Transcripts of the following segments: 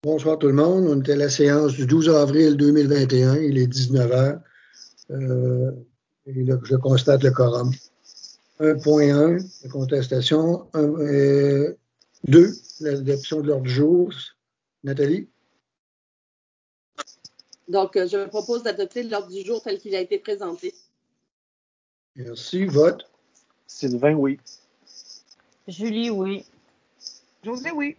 Bonsoir tout le monde. On était à la séance du 12 avril 2021. Il est 19 heures. Et là, je constate le quorum. 1.1, la contestation. 2, l'adoption de l'ordre du jour. Nathalie? Donc, je propose d'adopter l'ordre du jour tel qu'il a été présenté. Merci. Vote? Sylvain, oui. Julie, oui. José, oui.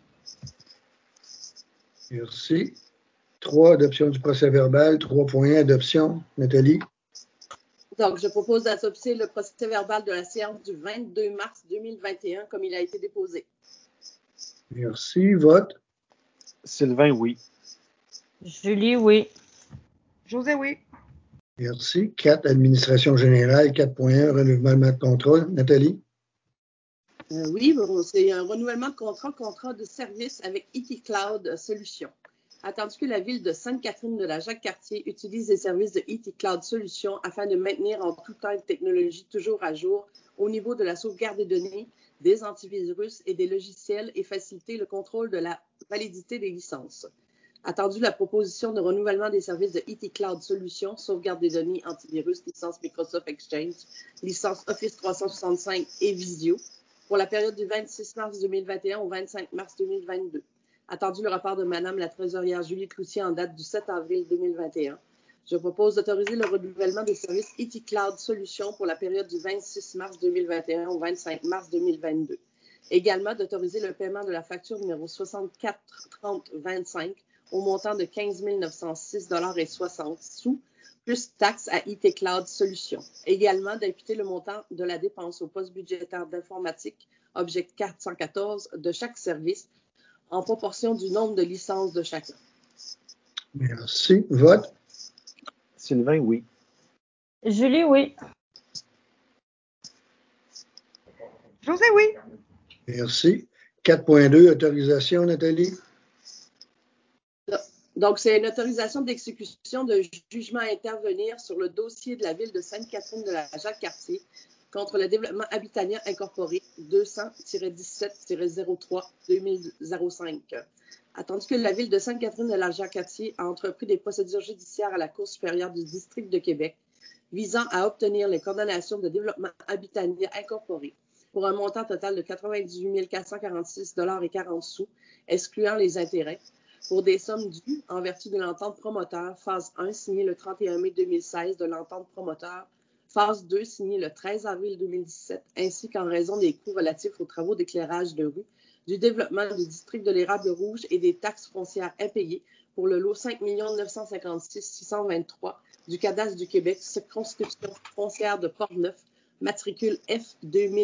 Merci. 3, adoption du procès-verbal. 3.1, adoption. Nathalie? Donc, je propose d'adopter le procès-verbal de la séance du 22 mars 2021 comme il a été déposé. Merci. Vote? Sylvain, oui. Julie, oui. José, oui. Merci. 4, administration générale. 4.1, renouvellement de contrôle. Nathalie? Oui, bon, c'est un renouvellement de contrat de service avec IT Cloud Solutions. Attendu que la ville de Sainte-Catherine de la Jacques-Cartier utilise les services de IT Cloud Solutions afin de maintenir en tout temps une technologie toujours à jour au niveau de la sauvegarde des données, des antivirus et des logiciels et faciliter le contrôle de la validité des licences. Attendu la proposition de renouvellement des services de IT Cloud Solutions, sauvegarde des données, antivirus, licence Microsoft Exchange, licence Office 365 et Visio pour la période du 26 mars 2021 au 25 mars 2022. Attendu le rapport de Mme la trésorière Julie Cloutier en date du 7 avril 2021. Je propose d'autoriser le renouvellement des services IT Cloud Solutions pour la période du 26 mars 2021 au 25 mars 2022. Également, d'autoriser le paiement de la facture numéro 643025 au montant de 15 906,60 $, plus taxes à IT Cloud Solutions. Également, d'imputer le montant de la dépense au poste budgétaire d'informatique, objet 414 de chaque service, en proportion du nombre de licences de chacun. Merci. Vote? Sylvain, oui. Julie, oui. José, oui. Merci. 4.2, autorisation, Nathalie? Donc, c'est une autorisation d'exécution de jugement à intervenir sur le dossier de la ville de Sainte-Catherine de la Jacques-Cartier contre le développement habitanien incorporé 200-17-03-2005. Attendu que la ville de Sainte-Catherine de la Jacques-Cartier a entrepris des procédures judiciaires à la Cour supérieure du district de Québec visant à obtenir les condamnations de développement habitanien incorporé pour un montant total de 98 446,40 $, excluant les intérêts, pour des sommes dues en vertu de l'entente promoteur, phase 1, signée le 31 mai 2016 de l'entente promoteur, phase 2, signée le 13 avril 2017, ainsi qu'en raison des coûts relatifs aux travaux d'éclairage de rue, du développement du district de l'Érable Rouge et des taxes foncières impayées pour le lot 5 956 623 du cadastre du Québec, circonscription foncière de Portneuf, matricule F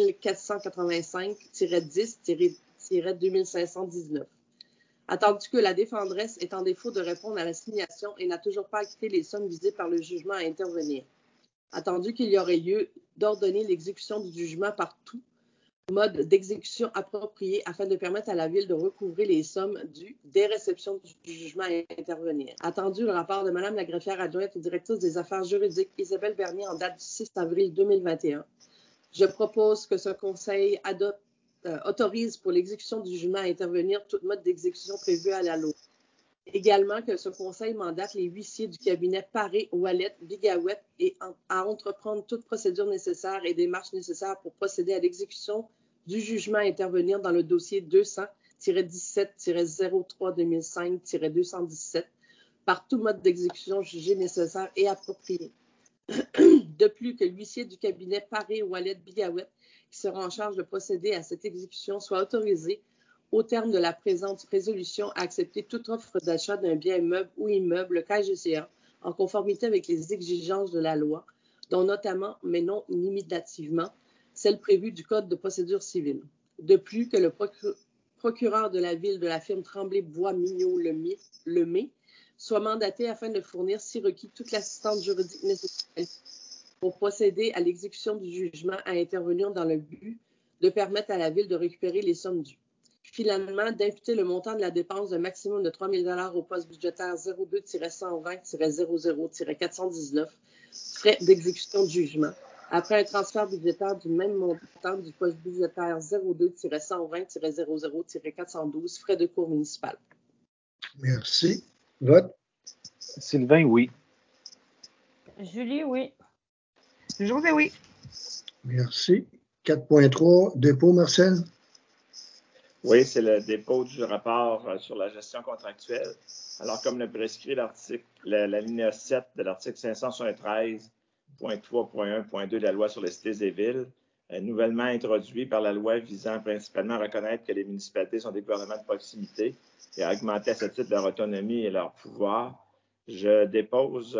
2485-10-2519. Attendu que la défendresse est en défaut de répondre à l'assignation et n'a toujours pas acquitté les sommes visées par le jugement à intervenir. Attendu qu'il y aurait lieu d'ordonner l'exécution du jugement par tout mode d'exécution approprié afin de permettre à la Ville de recouvrer les sommes dues des réceptions du jugement à intervenir. Attendu le rapport de Mme la greffière adjointe et directrice des affaires juridiques Isabelle Bernier en date du 6 avril 2021. Je propose que ce conseil autorise pour l'exécution du jugement à intervenir tout mode d'exécution prévu à la loi. Également que ce conseil mandate les huissiers du cabinet Paré, Ouellet, Bigawet et à entreprendre toute procédure nécessaire et démarches nécessaires pour procéder à l'exécution du jugement à intervenir dans le dossier 200-17-03-2005-217 par tout mode d'exécution jugé nécessaire et approprié. De plus, que l'huissier du cabinet Paré, Ouellet, Bigawet qui sera en charge de procéder à cette exécution soit autorisé, au terme de la présente résolution, à accepter toute offre d'achat d'un bien immeuble ou immeuble, le cas échéant, en conformité avec les exigences de la loi, dont notamment, mais non limitativement, celles prévues du Code de procédure civile. De plus, que le procureur de la Ville de la firme Tremblay-Bois-Mignot-Lemay soit mandaté afin de fournir, si requis, toute l'assistance juridique nécessaire pour procéder à l'exécution du jugement à intervenir dans le but de permettre à la Ville de récupérer les sommes dues. Finalement, d'imputer le montant de la dépense d'un maximum de 3 000 $ au poste budgétaire 02-120-00-419, frais d'exécution du jugement, après un transfert budgétaire du même montant du poste budgétaire 02-120-00-412, frais de cour municipale. Merci. Vote. Sylvain, oui. Julie, oui. José, oui. Merci. 4.3, dépôt, Marcel. Oui, c'est le dépôt du rapport sur la gestion contractuelle. Alors, comme le prescrit l'alinéa 7 de l'article 573.3.1.2 de la loi sur les cités et villes, nouvellement introduit par la loi visant principalement à reconnaître que les municipalités sont des gouvernements de proximité et à augmenter à ce titre leur autonomie et leur pouvoir, je dépose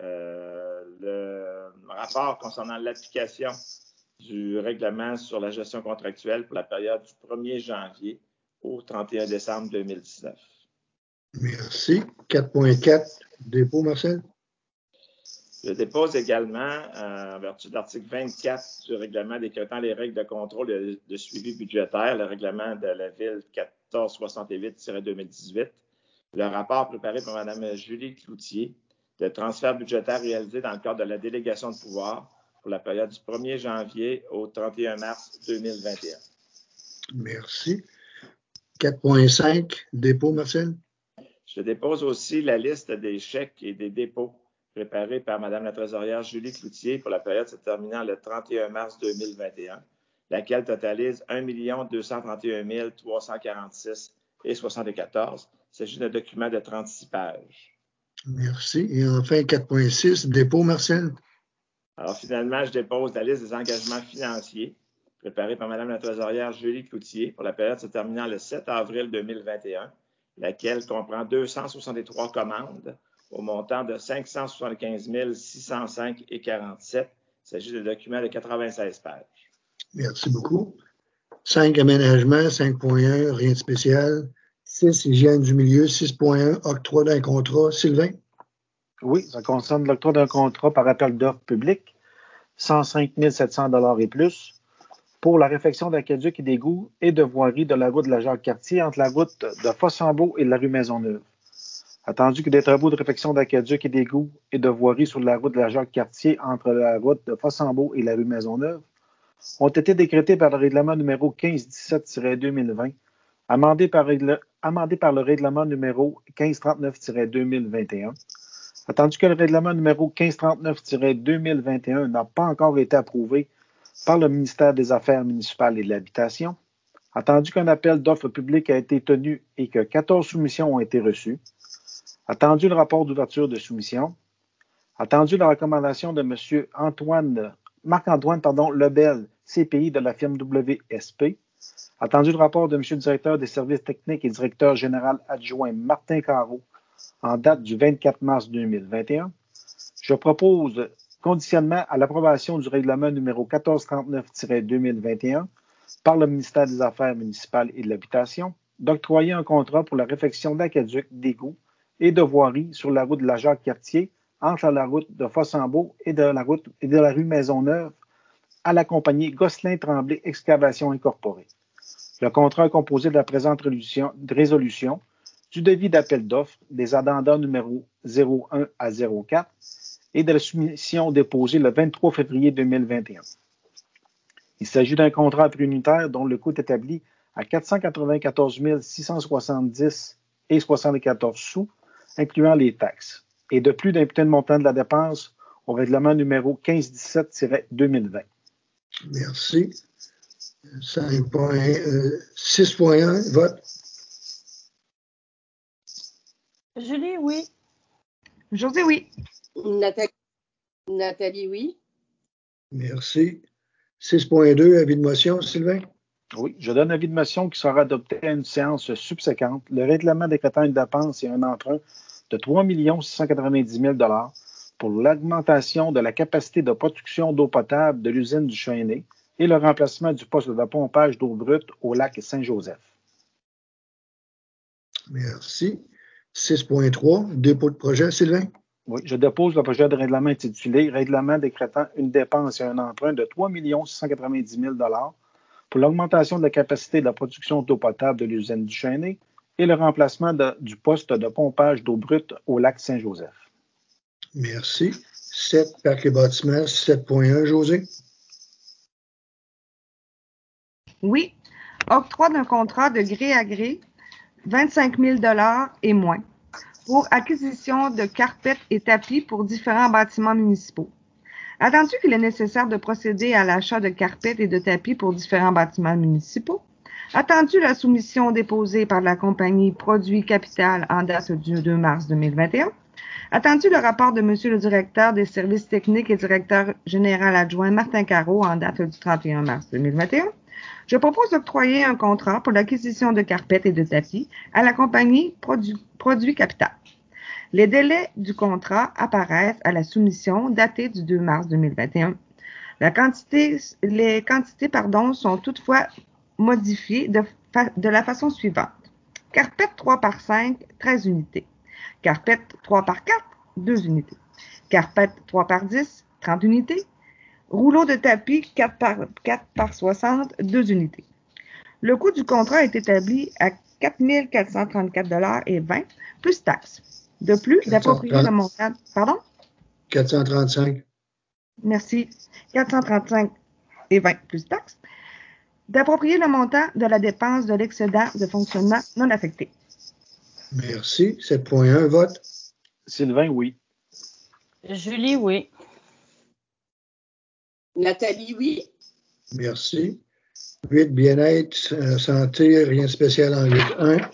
le rapport concernant l'application du règlement sur la gestion contractuelle pour la période du 1er janvier au 31 décembre 2019. Merci. 4.4, dépôt, Marcel. Je dépose également, en vertu de l'article 24 du règlement décrétant les règles de contrôle et de suivi budgétaire, le règlement de la Ville 1468-2018, le rapport préparé par Mme Julie Cloutier de transfert budgétaire réalisé dans le cadre de la délégation de pouvoir pour la période du 1er janvier au 31 mars 2021. Merci. 4.5, dépôt, Marcel. Je dépose aussi la liste des chèques et des dépôts préparés par Mme la trésorière Julie Cloutier pour la période se terminant le 31 mars 2021, laquelle totalise 1 231 346,74. Il s'agit d'un document de 36 pages. Merci. Et enfin, 4.6, dépôt, Marcel. Alors, finalement, je dépose la liste des engagements financiers préparés par Mme la trésorière Julie Cloutier pour la période se terminant le 7 avril 2021, laquelle comprend 263 commandes au montant de 575 605,47. Il s'agit de documents de 96 pages. Merci beaucoup. 5, aménagement. 5.1, rien de spécial. 6, hygiène du milieu. 6.1, octroi d'un contrat. Sylvain. Oui, ça concerne l'octroi d'un contrat par appel d'offres public, 105 700 et plus, pour la réfection d'aqueducs et d'égouts et de voiries de la route de la Jacques-Cartier entre la route de Fossambeau et la rue Maisonneuve. Attendu que des travaux de réfection d'aqueducs et d'égouts et de voiries sur la route de la Jacques-Cartier entre la route de Fossambeau et la rue Maisonneuve ont été décrétés par le règlement numéro 1517-2020, amendé par le règlement numéro 1539-2021. Attendu que le règlement numéro 1539-2021 n'a pas encore été approuvé par le ministère des Affaires municipales et de l'Habitation, attendu qu'un appel d'offres public a été tenu et que 14 soumissions ont été reçues, attendu le rapport d'ouverture de soumission, attendu la recommandation de M. Marc-Antoine Lebel, CPI de la firme WSP, attendu le rapport de M. le directeur des services techniques et directeur général adjoint Martin Carreau en date du 24 mars 2021, je propose, conditionnement à l'approbation du règlement numéro 1439-2021 par le ministère des Affaires municipales et de l'Habitation, d'octroyer un contrat pour la réfection d'aqueducs, d'égouts et de voiries sur la route de la Jacques-Cartier entre la route de Fossambeau et de la rue Maisonneuve à la compagnie Gosselin-Tremblay Excavation Incorporée. Le contrat est composé de la présente résolution, du devis d'appel d'offres, des addenda numéros 01 à 04 et de la soumission déposée le 23 février 2021. Il s'agit d'un contrat à prix unitaire dont le coût est établi à 494 670,74 sous, incluant les taxes, et de plus d'imputer le montant de la dépense au règlement numéro 1517-2020. Merci. 6.1, vote. Julie, oui. José, oui. Nathalie, oui. Merci. 6.2, avis de motion, Sylvain. Oui, je donne avis de motion qui sera adopté à une séance subséquente. Le règlement décrétant une dépense et un emprunt de 3 690 000 pour l'augmentation de la capacité de production d'eau potable de l'usine du Chêné et le remplacement du poste de pompage d'eau brute au lac Saint-Joseph. Merci. 6.3, dépôt de projet, Sylvain. Oui, je dépose le projet de règlement intitulé « Règlement décrétant une dépense et un emprunt de 3 690 000 pour l'augmentation de la capacité de la production d'eau potable de l'usine du Chêné et le remplacement du poste de pompage d'eau brute au lac Saint-Joseph. » Merci. 7, parcs et bâtiments, 7.1, José. Oui. Octroi d'un contrat de gré à gré, 25 000 et moins. pour acquisition de carpettes et tapis pour différents bâtiments municipaux. Attendu qu'il est nécessaire de procéder à l'achat de carpettes et de tapis pour différents bâtiments municipaux, attendu la soumission déposée par la compagnie Produits Capital en date du 2 mars 2021, attendu le rapport de Monsieur le directeur des services techniques et directeur général adjoint Martin Caro en date du 31 mars 2021, je propose d'octroyer un contrat pour l'acquisition de carpettes et de tapis à la compagnie Produits Capital. Les délais du contrat apparaissent à la soumission datée du 2 mars 2021. Les quantités sont toutefois modifiées de la façon suivante. Carpette 3 par 5, 13 unités. Carpette 3 par 4, 2 unités. Carpette 3 par 10, 30 unités. Rouleau de tapis 4 par 60, 2 unités. Le coût du contrat est établi à 4 434,20 $ plus taxes. De plus, d'approprier le montant... Pardon? 435. Merci. 435,20 plus taxes. D'approprier le montant de la dépense de l'excédent de fonctionnement non affecté. Merci. 7.1, vote. Sylvain, oui. Julie, oui. Nathalie, oui. Merci. 8, bien-être, santé, rien de spécial en 8.1.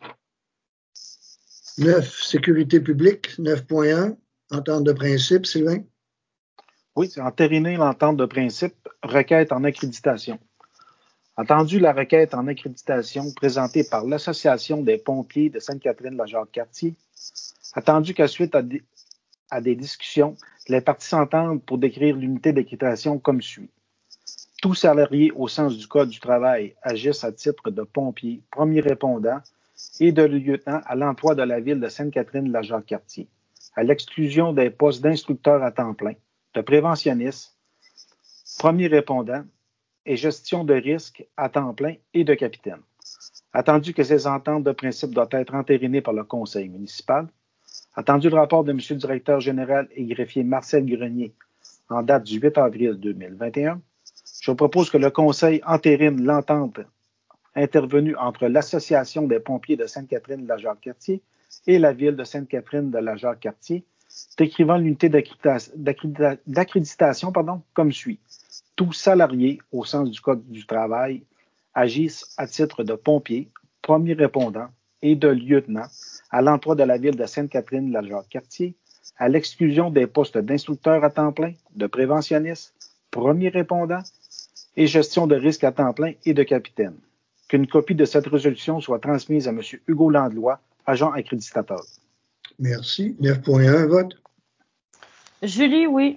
9, sécurité publique, 9.1, entente de principe, Sylvain. Oui, c'est entériner l'entente de principe, requête en accréditation. Attendu la requête en accréditation présentée par l'Association des pompiers de Sainte-Catherine-la-Jacques-Cartier, attendu qu'à suite à des discussions, les parties s'entendent pour décrire l'unité d'accréditation comme suit. Tout salarié au sens du Code du travail agisse à titre de pompier, premier répondant et de lieutenant à l'emploi de la ville de Sainte-Catherine-la-Jacques-Cartier, à l'exclusion des postes d'instructeurs à temps plein, de préventionniste, premier répondant et gestion de risque à temps plein et de capitaine. Attendu que ces ententes de principe doivent être entérinées par le conseil municipal, attendu le rapport de M. le directeur général et greffier Marcel Grenier en date du 8 avril 2021, je propose que le conseil entérine l'entente intervenue entre l'Association des pompiers de Sainte-Catherine-de-la-Jacques-Cartier et la ville de Sainte-Catherine-de-la-Jacques-Cartier, décrivant l'unité d'accréditation comme suit. Tout salarié au sens du Code du travail agissent à titre de pompier, premier répondant et de lieutenant à l'emploi de la ville de Sainte-Catherine-de-la-Jacques-Cartier, à l'exclusion des postes d'instructeurs à temps plein, de préventionniste, premier répondant et gestion de risque à temps plein et de capitaine. Qu'une copie de cette résolution soit transmise à M. Hugo Landlois, agent accréditateur. Merci. 9.1, vote. Julie, oui.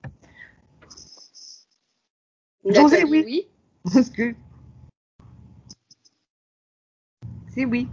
José, Nathalie, oui. Excuse. C'est oui.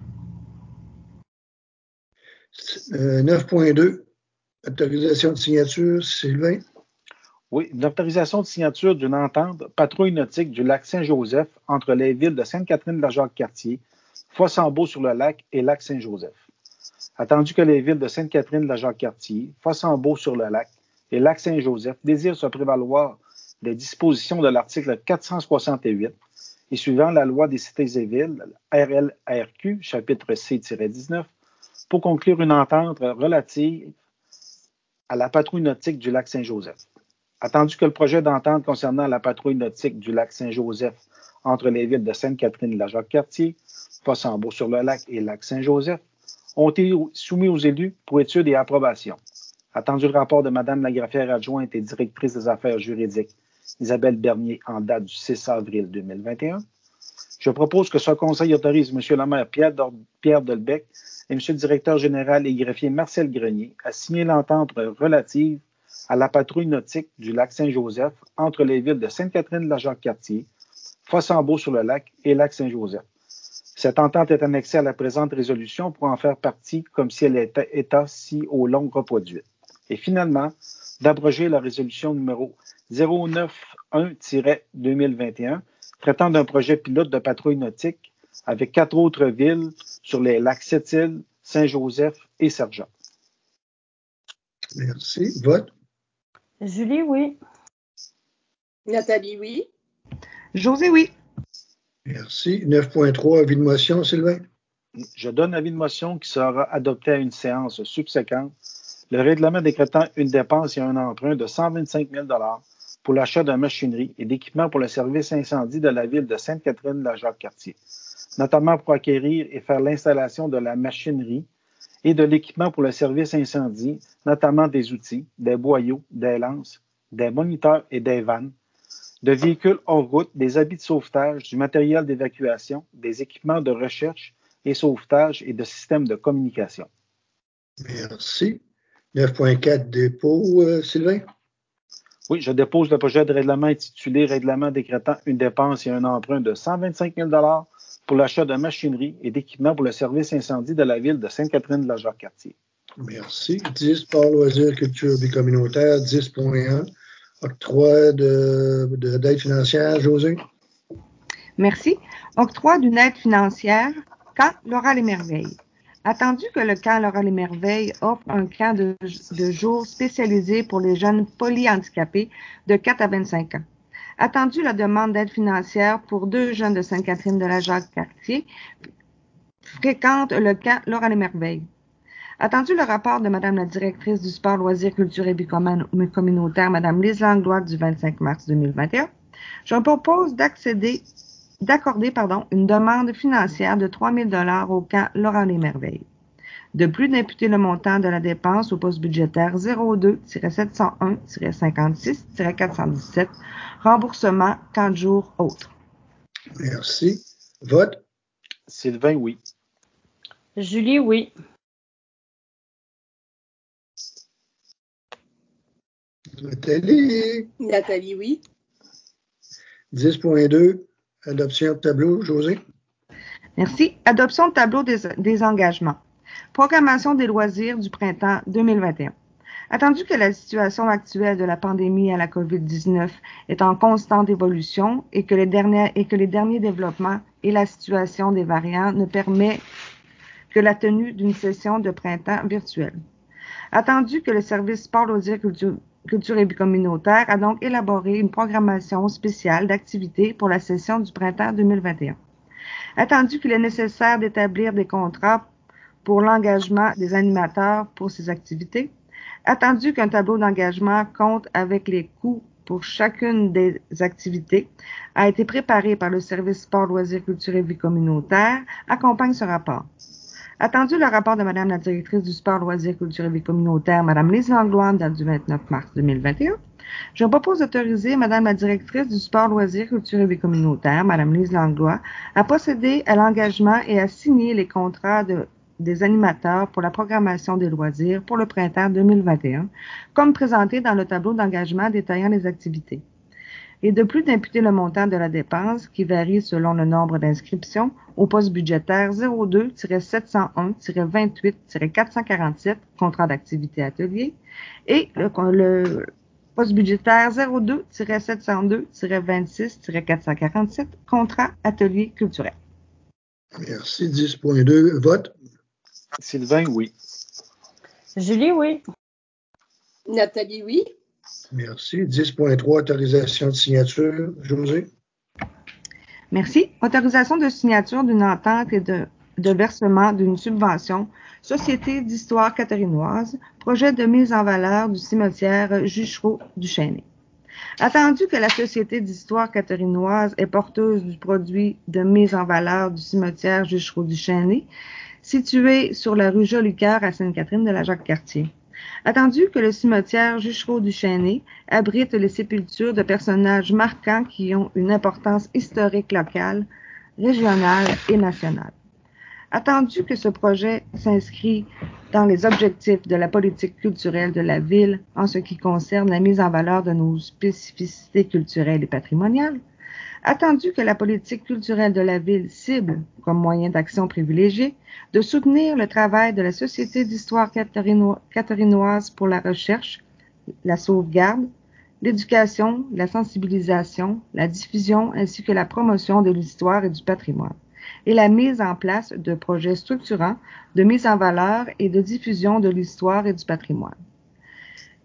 9.2, autorisation de signature, Sylvain. Oui, une autorisation de signature d'une entente patrouille nautique du lac Saint-Joseph entre les villes de Sainte-Catherine-de-la-Jacques-Cartier, Fossambeau-sur-le-Lac et lac Saint-Joseph. Attendu que les villes de Sainte-Catherine-de-la-Jacques-Cartier, Fossambeau-sur-le-Lac et lac Saint-Joseph désirent se prévaloir des dispositions de l'article 468 et suivant la loi des cités et villes, RLRQ, chapitre C-19, pour conclure une entente relative à la patrouille nautique du lac Saint-Joseph. Attendu que le projet d'entente concernant la patrouille nautique du lac Saint-Joseph entre les villes de Sainte-Catherine-la-Jacques-Cartier, Fossambeau-sur-le-Lac et lac Saint-Joseph ont été soumis aux élus pour étude et approbation. Attendu le rapport de Mme la greffière adjointe et directrice des affaires juridiques, Isabelle Bernier, en date du 6 avril 2021, je propose que ce conseil autorise M. le maire Pierre Delbecq et M. le directeur général et greffier Marcel Grenier à signer l'entente relative à la patrouille nautique du lac Saint-Joseph entre les villes de Sainte-Catherine-de-la-Jacques-Cartier, Fossambeau-sur-le-Lac et lac Saint-Joseph. Cette entente est annexée à la présente résolution pour en faire partie comme si elle était si au long reproduite. Et finalement, d'abroger la résolution numéro 091-2021 traitant d'un projet pilote de patrouille nautique avec 4 autres villes sur les lacs Sept-Îles, Saint-Joseph et Sergent. Merci. Vote. Julie, oui. Nathalie, oui. José, oui. Merci. 9.3, avis de motion, Sylvain. Je donne avis de motion qui sera adopté à une séance subséquente. Le règlement décrétant une dépense et un emprunt de 125 000 pour l'achat de machinerie et d'équipements pour le service incendie de la ville de Sainte-Catherine-de-la-Jacques-Cartier, notamment pour acquérir et faire l'installation de la machinerie et de l'équipement pour le service incendie, notamment des outils, des boyaux, des lances, des moniteurs et des vannes, de véhicules hors route, des habits de sauvetage, du matériel d'évacuation, des équipements de recherche et sauvetage et de systèmes de communication. Merci. 9.4 dépôt, Sylvain? Oui, je dépose le projet de règlement intitulé Règlement décrétant une dépense et un emprunt de 125 000 pour l'achat de machinerie et d'équipements pour le service incendie de la ville de Sainte-Catherine-de-la-Jacques-Cartier. Merci. 10, sport, loisirs, culture bicommunautaire. 10.1, octroi d'aide financière. José? Merci. Octroi d'une aide financière, Camp Laura les Merveilles. Attendu que le camp Laura les Merveilles offre un camp de jour spécialisé pour les jeunes polyhandicapés de 4 à 25 ans. Attendu la demande d'aide financière pour 2 jeunes de Sainte-Catherine-de-la-Jacques-Cartier fréquentent le camp Laura les Merveilles. Attendu le rapport de Mme la directrice du sport, loisirs, culture et bicommunautaire, Mme Lise Langlois, du 25 mars 2021, je propose d'accorder une demande financière de 3 000 $ au camp Laura les Merveilles. De plus, d'imputer le montant de la dépense au poste budgétaire 02-701-56-417, remboursement 4 jours autres. Merci. Vote? Sylvain, oui. Julie, oui. Nathalie? Nathalie, oui. 10.2, adoption de tableau. José? Merci. Adoption de tableau des engagements. Programmation des loisirs du printemps 2021. Attendu que la situation actuelle de la pandémie à la COVID-19 est en constante évolution et que les derniers développements et la situation des variants ne permet que la tenue d'une session de printemps virtuelle. Attendu que le service sport, loisirs, culture et bicommunautaire a donc élaboré une programmation spéciale d'activités pour la session du printemps 2021. Attendu qu'il est nécessaire d'établir des contrats pour l'engagement des animateurs pour ces activités. Attendu qu'un tableau d'engagement compte avec les coûts pour chacune des activités a été préparé par le service sport, loisirs, culture et vie communautaire, accompagne ce rapport. Attendu le rapport de Mme la directrice du sport, loisirs, culture et vie communautaire, Mme Lise Langlois, date du 29 mars 2021, je propose d'autoriser Mme la directrice du sport, loisirs, culture et vie communautaire, Mme Lise Langlois, à procéder à l'engagement et à signer les contrats des animateurs pour la programmation des loisirs pour le printemps 2021, comme présenté dans le tableau d'engagement détaillant les activités. Et de plus d'imputer le montant de la dépense, qui varie selon le nombre d'inscriptions, au poste budgétaire 02-701-28-447, contrat d'activité atelier, et le poste budgétaire 02-702-26-447, contrat atelier culturel. Merci. 10.2, vote? Sylvain, oui. Julie, oui. Nathalie, oui. Merci. 10.3, autorisation de signature. José? Merci. Autorisation de signature d'une entente et de versement d'une subvention, Société d'histoire catherinoise, projet de mise en valeur du cimetière Juchereau du Chêne. Attendu que la Société d'histoire catherinoise est porteuse du produit de mise en valeur du cimetière Juchereau du Chêne, situé sur la rue Jolicoeur à Sainte-Catherine-de-la-Jacques-Cartier. Attendu que le cimetière Juchereau du Chêne abrite les sépultures de personnages marquants qui ont une importance historique locale, régionale et nationale. Attendu que ce projet s'inscrit dans les objectifs de la politique culturelle de la ville en ce qui concerne la mise en valeur de nos spécificités culturelles et patrimoniales. Attendu que la politique culturelle de la ville cible, comme moyen d'action privilégié, de soutenir le travail de la Société d'histoire catherinoise pour la recherche, la sauvegarde, l'éducation, la sensibilisation, la diffusion ainsi que la promotion de l'histoire et du patrimoine, et la mise en place de projets structurants de mise en valeur et de diffusion de l'histoire et du patrimoine.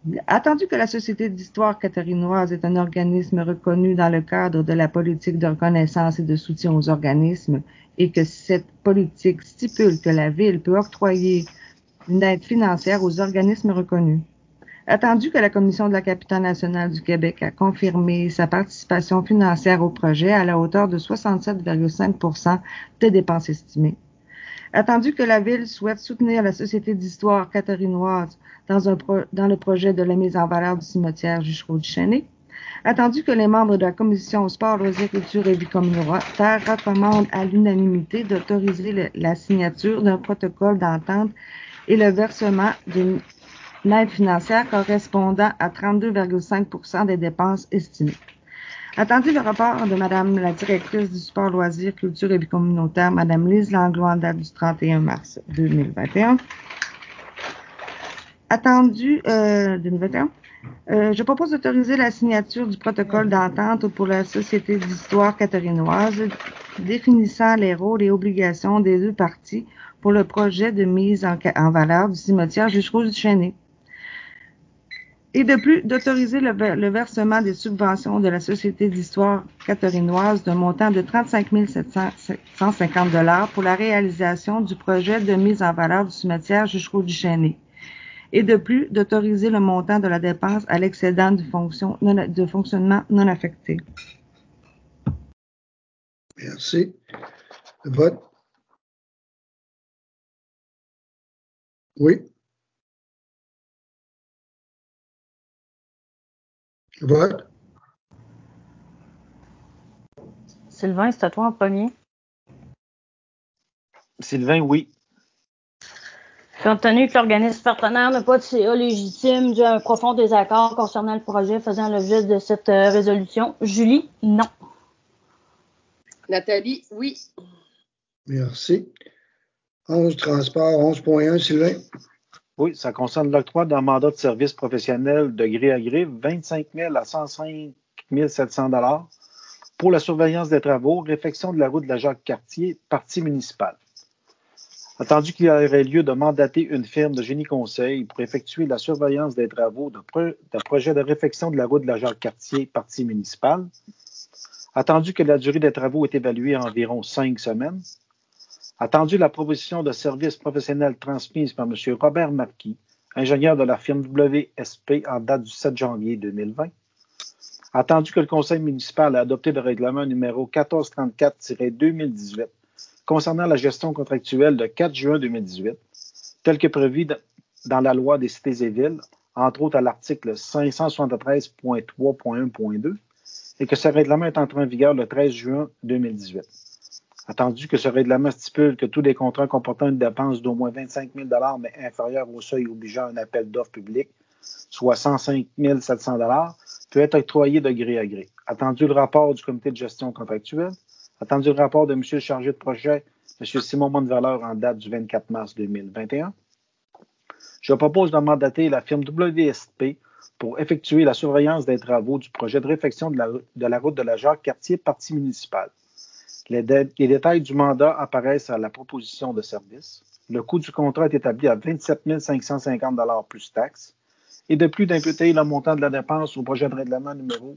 Attendu que la Société d'histoire catharinoise est un organisme reconnu dans le cadre de la politique de reconnaissance et de soutien aux organismes et que cette politique stipule que la Ville peut octroyer une aide financière aux organismes reconnus. Attendu que la Commission de la capitale nationale du Québec a confirmé sa participation financière au projet à la hauteur de 67,5 % des dépenses estimées. Attendu que la Ville souhaite soutenir la Société d'histoire catharinoise dans le projet de la mise en valeur du cimetière Juchereau-du-Chesnay. Attendu que les membres de la Commission sport, loisirs, culture et vie communautaire recommandent à l'unanimité d'autoriser la signature d'un protocole d'entente et le versement d'une aide financière correspondant à 32,5 % des dépenses estimées. Attendu le rapport de Madame la directrice du sport, loisirs, culture et vie communautaire, Madame Lise Langlois, en date du 31 mars 2021. Attendu 2021. Je propose d'autoriser la signature du protocole d'entente pour la Société d'histoire catharinoise définissant les rôles et obligations des deux parties pour le projet de mise en valeur du cimetière Juchereau-du-Chesnay. Et de plus, d'autoriser le versement des subventions de la Société d'histoire catharinoise d'un montant de 35 750 $ pour la réalisation du projet de mise en valeur du cimetière Juchereau-du-Chesnay. Et de plus, d'autoriser le montant de la dépense à l'excédent de fonctionnement non affecté. Merci. Le vote? Oui. Le vote? Sylvain, c'est à toi en premier. Sylvain, oui. Compte tenu que l'organisme partenaire n'a pas de CA légitime dû à un profond désaccord concernant le projet faisant l'objet de cette résolution. Julie, non. Nathalie, oui. Merci. 11 transport, 11.1, Sylvain? Oui, ça concerne l'octroi d'un mandat de service professionnel de gré à gré, 25 000 à 105 700 $ pour la surveillance des travaux, réfection de la route de la Jacques-Cartier, partie municipale. Attendu qu'il y aurait lieu de mandater une firme de génie conseil pour effectuer la surveillance des travaux de projet de réfection de la route de la Jacques-Cartier, partie municipale. Attendu que la durée des travaux est évaluée à environ 5 semaines. Attendu la proposition de service professionnel transmise par M. Robert Marquis, ingénieur de la firme WSP en date du 7 janvier 2020. Attendu que le conseil municipal a adopté le règlement numéro 1434-2018 concernant la gestion contractuelle de 4 juin 2018, tel que prévu dans la loi des cités et villes, entre autres à l'article 573.3.1.2, et que ce règlement est entré en vigueur le 13 juin 2018. Attendu que ce règlement stipule que tous les contrats comportant une dépense d'au moins 25 000 $ mais inférieure au seuil obligeant un appel d'offres public, soit 105 700 $, peut être octroyé de gré à gré. Attendu le rapport du comité de gestion contractuelle, attendu le rapport de M. le chargé de projet, M. Simon Montevaleur, en date du 24 mars 2021, je propose de mandater la firme WSP pour effectuer la surveillance des travaux du projet de réfection de la route de la Jacques-Cartier, partie municipale. Les détails du mandat apparaissent à la proposition de service. Le coût du contrat est établi à 27 550 $ plus taxes. Et de plus d'imputer le montant de la dépense au projet de règlement numéro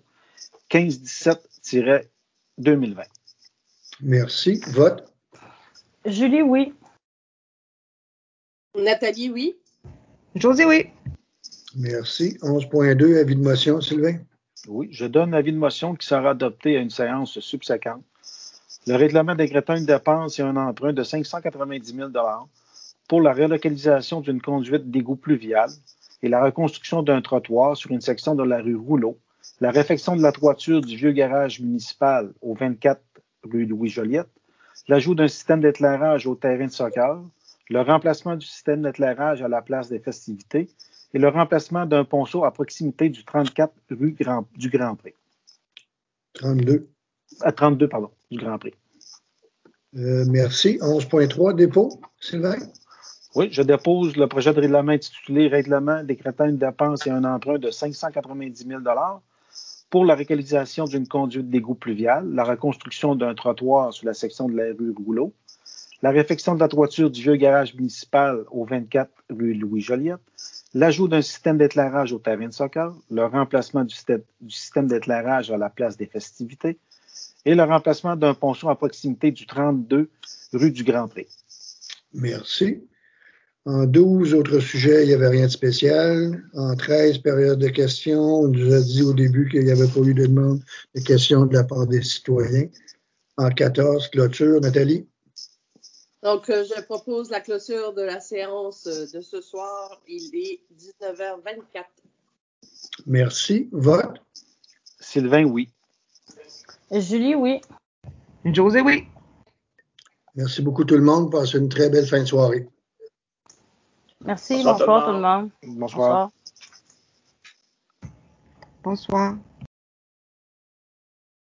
1517-2020. Merci. Vote? Julie, oui. Nathalie, oui. José, oui. Merci. 11.2, avis de motion, Sylvain? Oui, je donne avis de motion qui sera adopté à une séance subséquente. Le règlement décrétant une dépense et un emprunt de 590 000 $ pour la relocalisation d'une conduite d'égout pluvial et la reconstruction d'un trottoir sur une section de la rue Rouleau, la réfection de la toiture du vieux garage municipal au 24 rue Louis-Joliette, l'ajout d'un système d'éclairage au terrain de soccer, le remplacement du système d'éclairage à la place des festivités et le remplacement d'un ponceau à proximité du 34 rue du Grand Prix. 32. 32, pardon, du Grand Prix. Merci. 11.3, dépôt, Sylvain? Oui, je dépose le projet de règlement intitulé « Règlement décrétant une dépense et un emprunt de 590 000 $ pour la réalisation d'une conduite d'égout pluvial, la reconstruction d'un trottoir sur la section de la rue Rouleau, la réfection de la toiture du vieux garage municipal au 24 rue Louis-Joliette, l'ajout d'un système d'éclairage au terrain de soccer, le remplacement du système d'éclairage à la place des festivités et le remplacement d'un ponceau à proximité du 32 rue du Grand Pré. Merci. En 12 autres sujets, il n'y avait rien de spécial. En 13 périodes de questions, on nous a dit au début qu'il n'y avait pas eu de demande de questions de la part des citoyens. En 14, clôture. Nathalie? Donc, je propose la clôture de la séance de ce soir. Il est 19h24. Merci. Vote? Sylvain, oui. Julie, oui. José, oui. Merci beaucoup tout le monde. Passez une très belle fin de soirée. Merci. Bonsoir Bonsoir tout le monde. Bonsoir. Bonsoir.